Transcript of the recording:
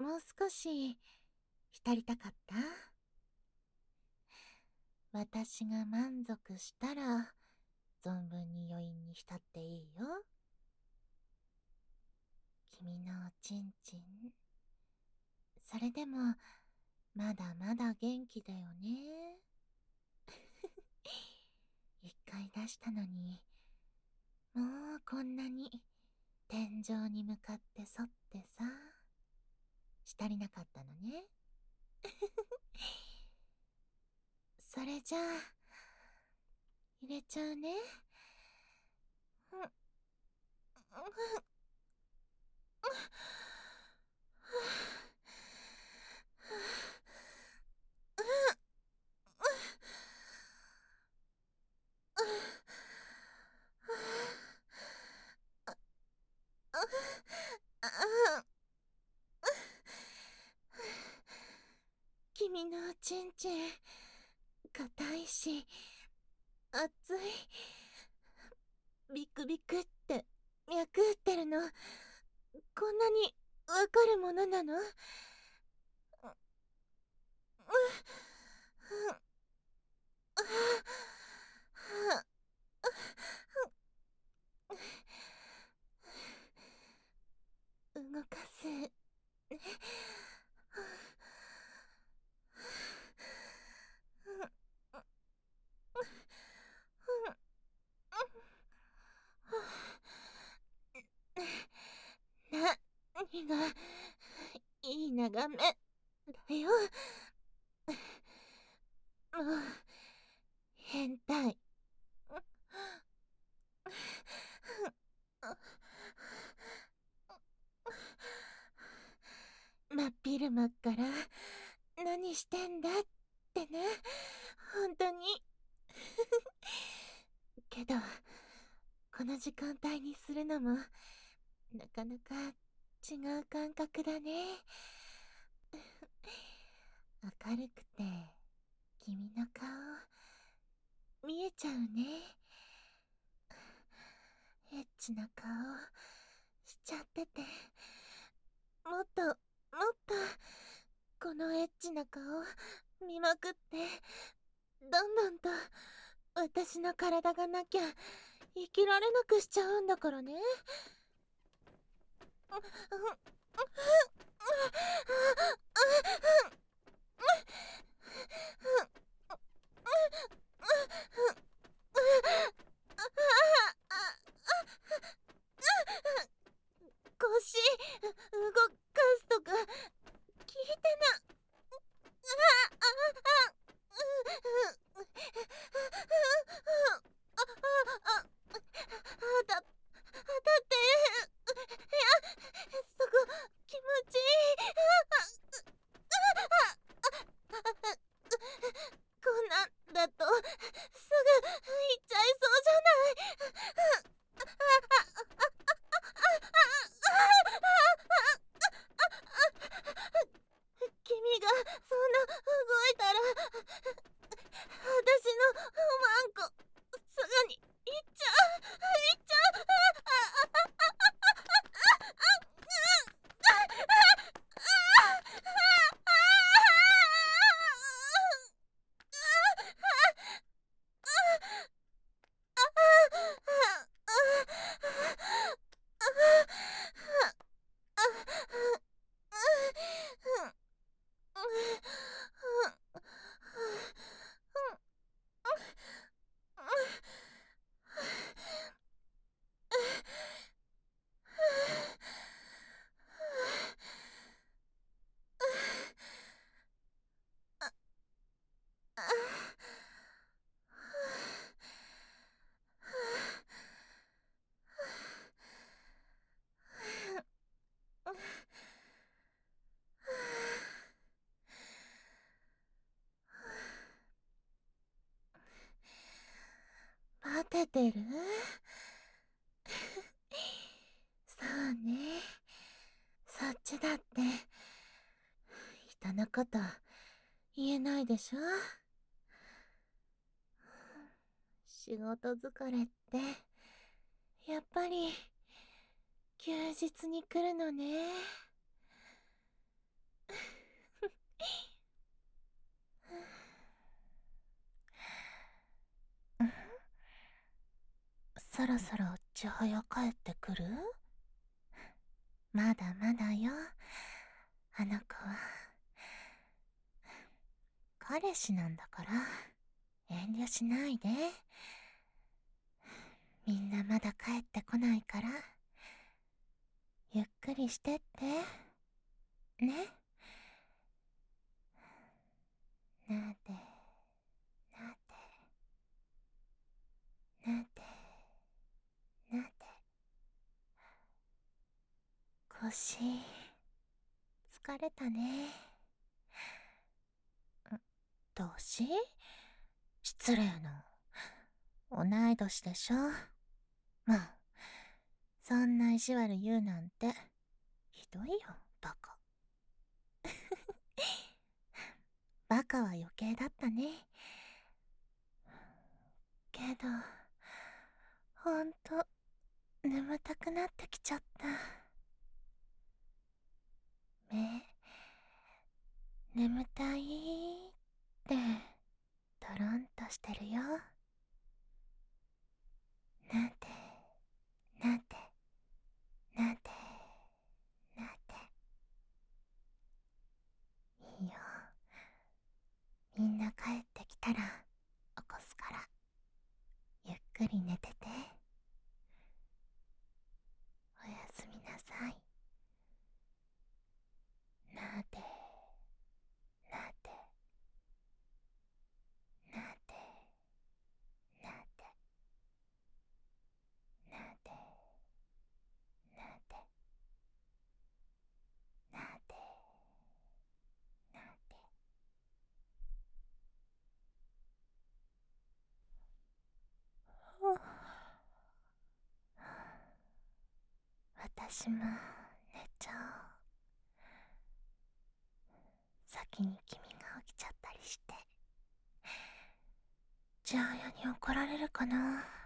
もう少し浸りたかった？私が満足したら存分に余韻に浸っていいよ。君のおちんちん、それでもまだまだ元気だよね。一回出したのに、もうこんなに天井に向かって沿ってさ、したりなかったのね。それじゃあ、入れちゃうね。うん、うん、君のおちんちん、硬いし、熱い。ビクビクって脈打ってるの、こんなにわかるものなの？動かすね。何がいい眺めだよ。もう変態。真っ昼間から何してんだってね、本当に。けどこの時間帯にするのもなかなか違う感覚だね。明るくて君の顔見えちゃうね。エッチな顔しちゃってて、もっともっとこのエッチな顔見まくって、どんどんと私の体がなきゃ生きられなくしちゃうんだからね。腰動かすとか聞いてな。だってそこ気持ちいい。こんなんだとすぐ行っちゃいそうじゃない。君がそんな動いたら私のおまんこすぐに行っちゃう。行っちゃう。バテてる？そうね。そっちだって人のこと言えないでしょ。仕事疲れってやっぱり休日に来るのね。 そろそろ千早帰ってくる？まだまだよ、あの子は。彼氏なんだから遠慮しないで。みんなまだ帰ってこないから、ゆっくりしてってね。なでなでなでなで。腰疲れたね。年？失礼な。同い年でしょ。まあ、そんな意地悪言うなんてひどいよ、バカ。バカは余計だったね。けどほんと眠たくなってきちゃった。目眠たいってトロンとしてるよ。なでなでなでなで。いいよ、みんな帰ってきたら起こすから、ゆっくり寝てて。おやすみなさい。なでなでなでなでなでなでなでなで。私も寝ちゃおう。先に君が起きちゃったりして。ジャーヤに怒られるかな。